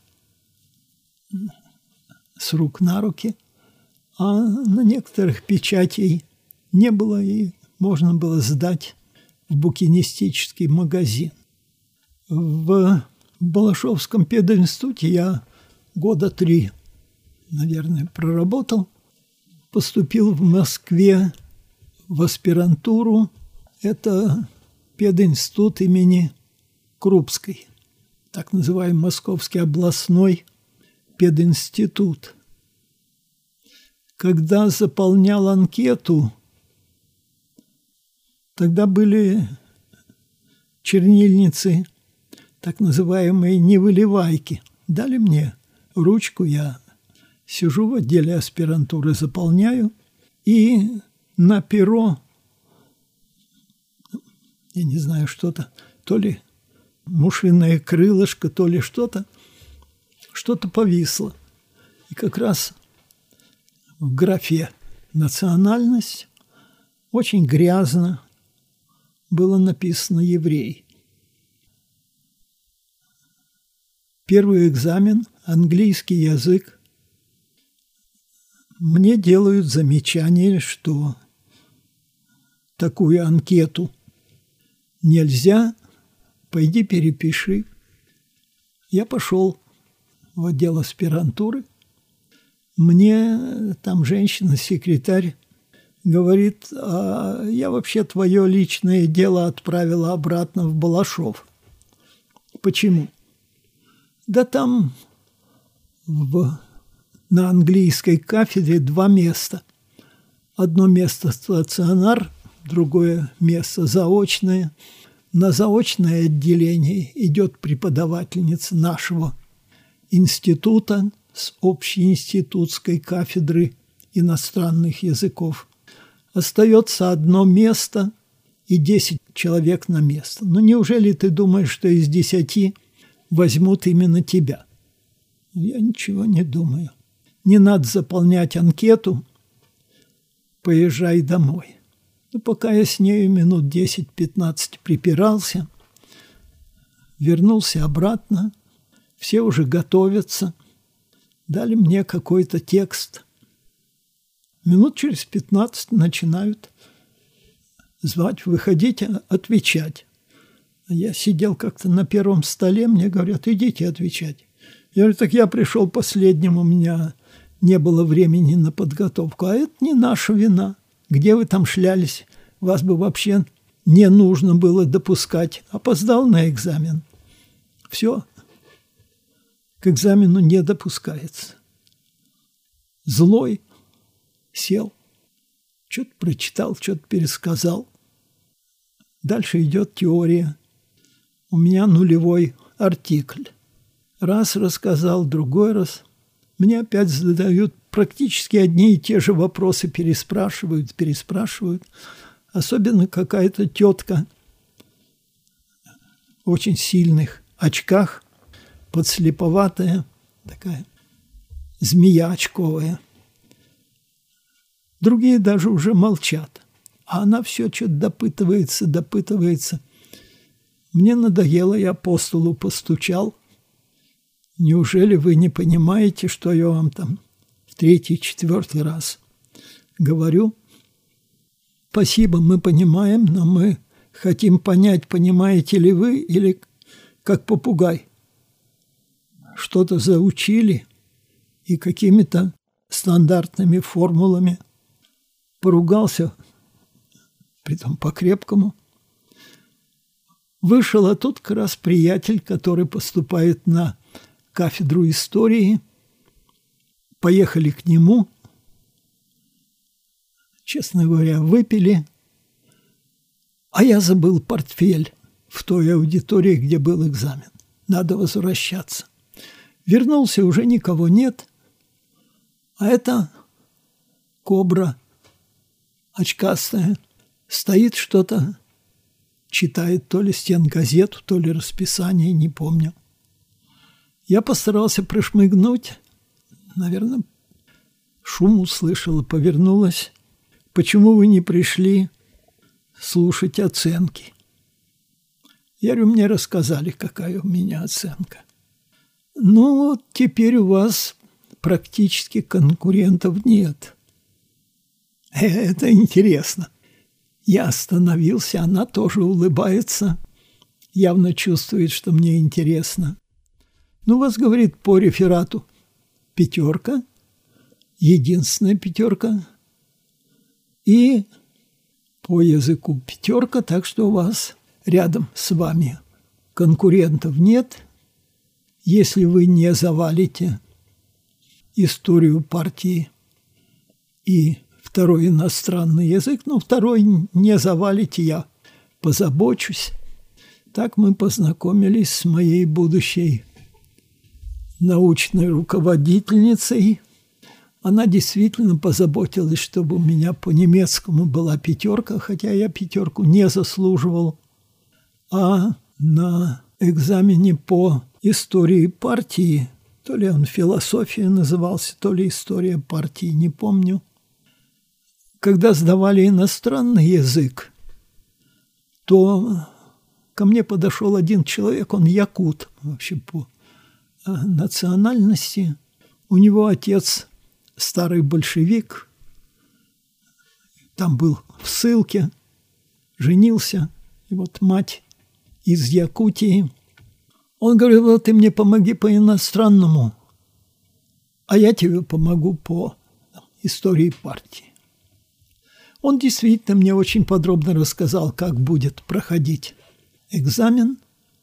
с рук на руки. А на некоторых печатей не было, и можно было сдать в букинистический магазин. В Балашовском пединституте я года три, наверное, проработал. Поступил в Москве в аспирантуру. Это пединститут имени Крупской, так называемый Московский областной пединститут. Когда заполнял анкету, тогда были чернильницы, так называемые невыливайки. Дали мне ручку, я сижу в отделе аспирантуры, заполняю, и на перо, я не знаю, что-то, то ли мушиное крылышко, то ли что-то, что-то повисло. И как раз в графе «национальность» очень грязно было написано «еврей». Первый экзамен, английский язык. Мне делают замечание, что такую анкету нельзя, пойди перепиши. Я пошел в отдел аспирантуры. Мне там женщина-секретарь говорит: а я вообще твое личное дело отправила обратно в Балашов. Почему? Да там в, на английской кафедре два места. Одно место стационар, другое место заочное. На заочное отделение идет преподавательница нашего института с общеинститутской кафедры иностранных языков. Остается одно место и десять человек на место. Ну, неужели ты думаешь, что из десяти возьмут именно тебя? Я ничего не думаю. Не надо заполнять анкету, поезжай домой. Ну, пока я с нею минут десять-пятнадцать припирался, вернулся обратно, все уже готовятся, дали мне какой-то текст. Минут через пятнадцать начинают звать, выходите, отвечать. Я сидел как-то на первом столе, мне говорят: идите отвечать. Я говорю: так я пришел последним, у меня не было времени на подготовку. А это не наша вина. Где вы там шлялись? Вас бы вообще не нужно было допускать. Опоздал на экзамен. Все. К экзамену не допускается. Злой сел. Что-то прочитал, что-то пересказал. Дальше идет теория. У меня нулевой артикль. Раз рассказал, другой раз. Мне опять задают практически одни и те же вопросы, переспрашивают, переспрашивают. Особенно какая-то тетка в очень сильных очках, подслеповатая, такая змея очковая. Другие даже уже молчат. А она все что-то допытывается, допытывается. Мне надоело, я по столу постучал. Неужели вы не понимаете, что я вам там в третий, четвертый раз говорю? Спасибо, мы понимаем, но мы хотим понять, понимаете ли вы или как попугай. Что-то заучили и какими-то стандартными формулами. Поругался, притом по-крепкому. Вышел, а тут как раз приятель, который поступает на кафедру истории. Поехали к нему. Честно говоря, выпили. А я забыл портфель в той аудитории, где был экзамен. Надо возвращаться. Вернулся, уже никого нет. А это кобра очкастая. Стоит что-то, читает то ли стенгазету, то ли расписание, не помню. Я постарался прошмыгнуть. Наверное, шум услышала, повернулась. Почему вы не пришли слушать оценки? Я говорю, мне рассказали, какая у меня оценка. Ну, вот теперь у вас практически конкурентов нет. Это интересно. Я остановился, она тоже улыбается, явно чувствует, что мне интересно. Ну, у вас, говорит, по реферату пятерка, единственная пятерка, и по языку пятерка, так что у вас рядом с вами конкурентов нет, если вы не завалите историю партии и второй иностранный язык, ну, второй не завалите, я позабочусь. Так мы познакомились с моей будущей научной руководительницей. Она действительно позаботилась, чтобы у меня по немецкому была пятерка, хотя я пятерку не заслуживал. А на экзамене по истории партии, то ли он философия назывался, то ли история партии, не помню. Когда сдавали иностранный язык, то ко мне подошел один человек, он якут вообще по национальности. У него отец старый большевик, там был в ссылке, женился, и вот мать из Якутии. Он говорит: вот ты мне помоги по иностранному, а я тебе помогу по истории партии. Он действительно мне очень подробно рассказал, как будет проходить экзамен,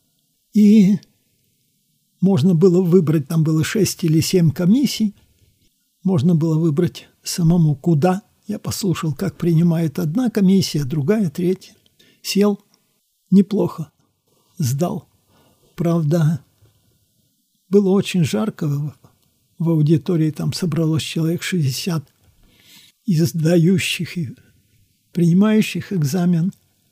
и можно было выбрать, там было шесть или семь комиссий, можно было выбрать самому куда. Я послушал, как принимает одна комиссия, другая, третья. Сел, неплохо сдал. Правда, было очень жарко в аудитории, там собралось человек шестьдесят из сдающих и принимающих экзамен.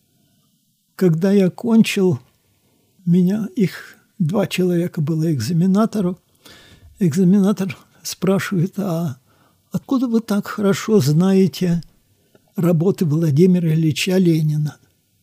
Когда я кончил, меня, их два человека было экзаменатору. Экзаменатор спрашивает: а откуда вы так хорошо знаете работы Владимира Ильича Ленина?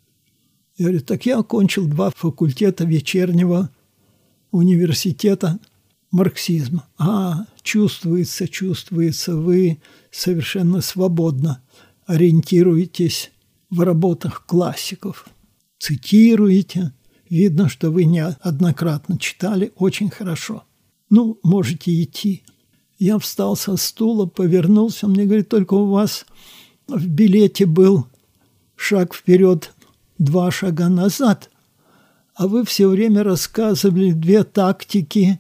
Я говорю: так я окончил два факультета вечернего университета марксизма. А, чувствуется, чувствуется, вы совершенно свободно ориентируетесь в работах классиков, цитируете. Видно, что вы неоднократно читали, очень хорошо. Ну, можете идти. Я встал со стула, повернулся, он мне говорит: только у вас в билете был шаг вперед, два шага назад, а вы все время рассказывали две тактики,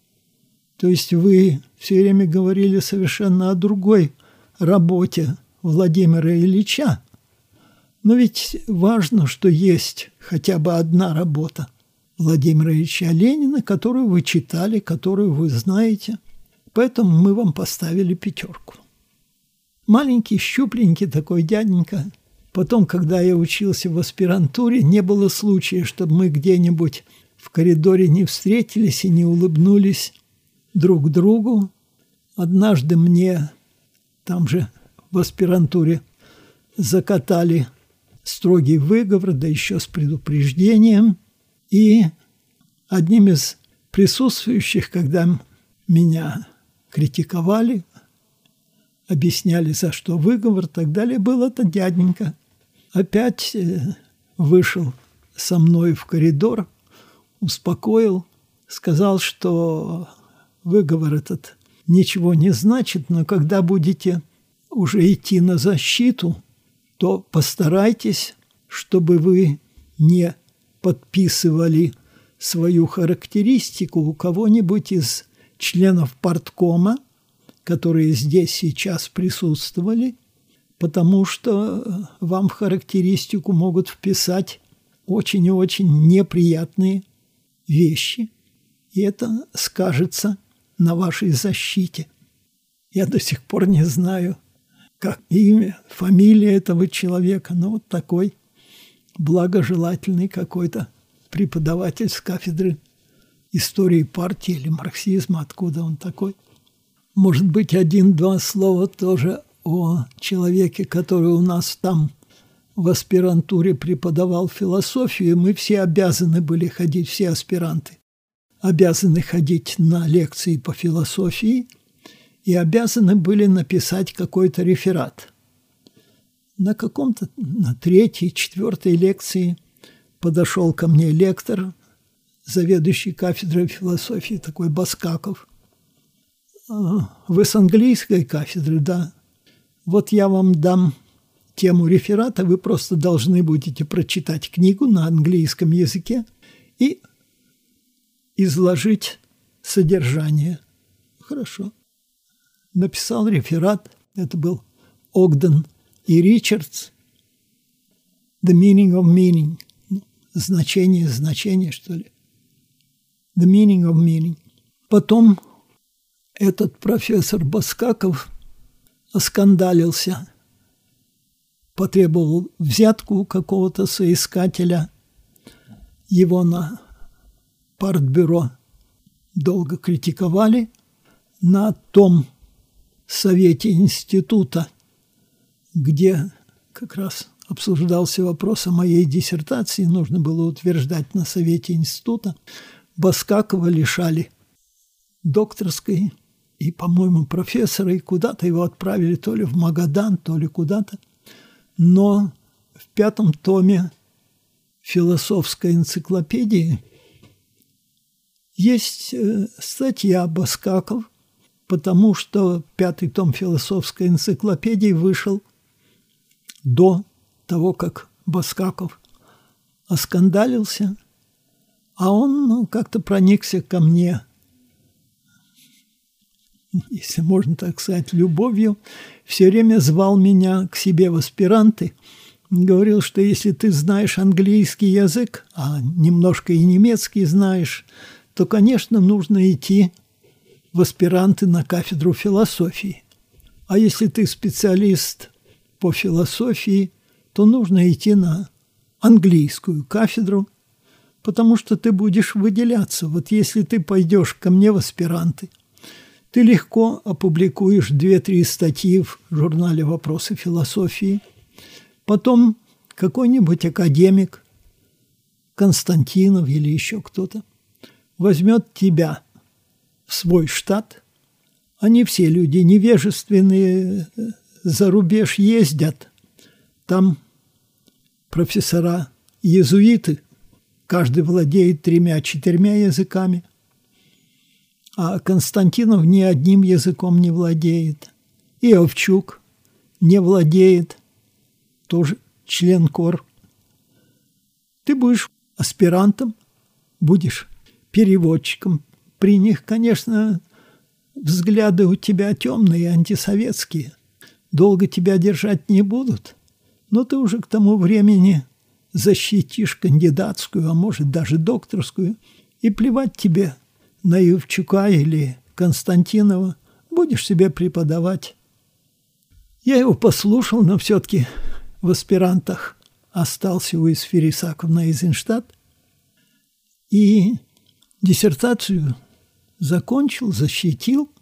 то есть вы все время говорили совершенно о другой работе Владимира Ильича. Но ведь важно, что есть хотя бы одна работа Владимира Ильича Ленина, которую вы читали, которую вы знаете. Поэтому мы вам поставили пятерку. Маленький, щупленький такой дяденька. Потом, когда я учился в аспирантуре, не было случая, чтобы мы где-нибудь в коридоре не встретились и не улыбнулись друг другу. Однажды мне там же в аспирантуре закатали строгий выговор, да еще с предупреждением. И одним из присутствующих, когда меня критиковали, объясняли, за что выговор и так далее, был этот дяденька. Опять вышел со мной в коридор, успокоил, сказал, что выговор этот ничего не значит, но когда будете уже идти на защиту, то постарайтесь, чтобы вы не подписывали свою характеристику у кого-нибудь из членов парткома, которые здесь сейчас присутствовали, потому что вам в характеристику могут вписать очень и очень неприятные вещи, и это скажется на вашей защите. Я до сих пор не знаю, как имя, фамилия этого человека, но вот такой благожелательный какой-то преподаватель с кафедры истории партии или марксизма, откуда он такой. Может быть, один-два слова тоже о человеке, который у нас там в аспирантуре преподавал философию. Мы все обязаны были ходить, все аспиранты, обязаны ходить на лекции по философии и обязаны были написать какой-то реферат. На каком-то, на третьей, четвертой лекции подошел ко мне лектор, заведующий кафедрой философии, такой Баскаков. Вы с английской кафедры, да? Вот я вам дам тему реферата, вы просто должны будете прочитать книгу на английском языке и изложить содержание. Хорошо. Написал реферат. Это был Огден и Ричардс. The meaning of meaning. Значение, значение, что ли. The meaning of meaning. Потом этот профессор Баскаков оскандалился, потребовал взятку у какого-то соискателя. Его на партбюро долго критиковали. На том совете института, где как раз обсуждался вопрос о моей диссертации, нужно было утверждать на совете института, Баскакова лишали докторской и, по-моему, профессора, и куда-то его отправили то ли в Магадан, то ли куда-то. Но в пятом томе философской энциклопедии есть статья Баскаков, потому что пятый том философской энциклопедии вышел до того, как Баскаков оскандалился, а он ну, как-то проникся ко мне, если можно так сказать, любовью, все время звал меня к себе в аспиранты, говорил, что если ты знаешь английский язык, а немножко и немецкий знаешь, то, конечно, нужно идти в аспиранты на кафедру философии. А если ты специалист по философии, то нужно идти на английскую кафедру, потому что ты будешь выделяться. Вот если ты пойдешь ко мне в аспиранты, ты легко опубликуешь две-три статьи в журнале «Вопросы философии». Потом какой-нибудь академик, Константинов или еще кто-то, возьмет тебя в свой штат. Они все люди невежественные, за рубеж ездят. Там профессора-иезуиты, каждый владеет тремя-четырьмя языками, а Константинов ни одним языком не владеет. И Овчук не владеет, тоже член КОР. Ты будешь аспирантом, будешь переводчиком. При них, конечно, взгляды у тебя темные, антисоветские. Долго тебя держать не будут, но ты уже к тому времени защитишь кандидатскую, а может даже докторскую, и плевать тебе на Евчука или Константинова, будешь себе преподавать. Я его послушал, но все-таки в аспирантах остался у Исфири Исааковны Эйзенштадт и диссертацию закончил, защитил.